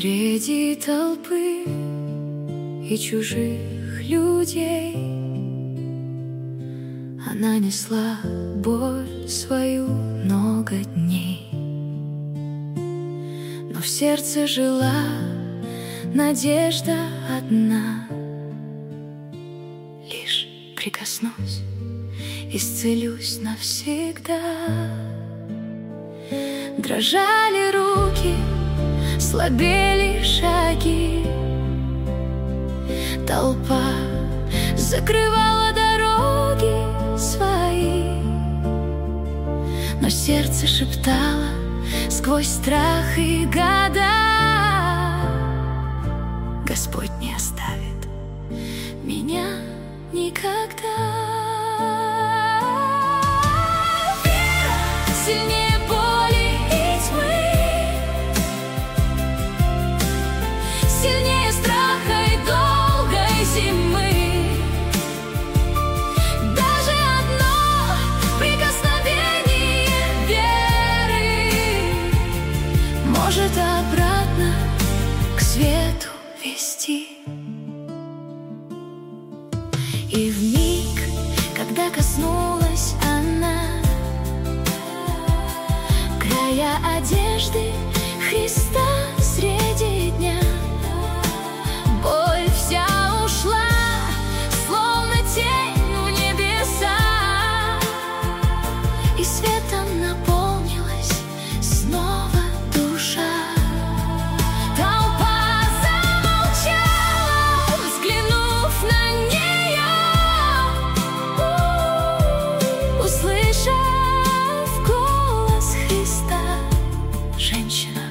Среди толпы и чужих людей она несла боль свою много дней. Но в сердце жила надежда одна: лишь прикоснусь, исцелюсь навсегда. Дрожали руки, слабели шаги, толпа закрывала дороги свои, но сердце шептало сквозь страх и года: Господь не оставит меня никогда. Вера сильнее боли и тьмы, сильнее страха и долгой зимы. Даже одно прикосновение веры может обратно к свету вести. И в миг, когда коснулась она края одежды Христа среди дня, боль вся ушла, словно тень в небеса, и светом наполнилась снова душа. Толпа замолчала, взглянув на нее, услышав голос Христа: женщина,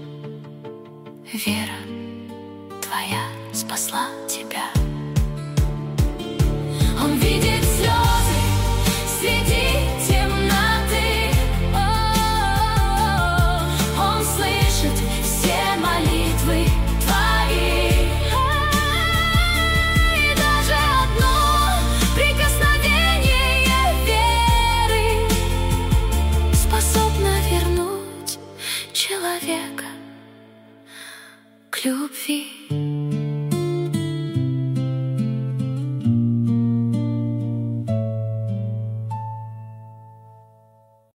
вера твоя спасла тебя. Он видит слезы среди темноты, он слышит все молитвы твои. И даже одно прикосновение веры способно вернуть человека к любви.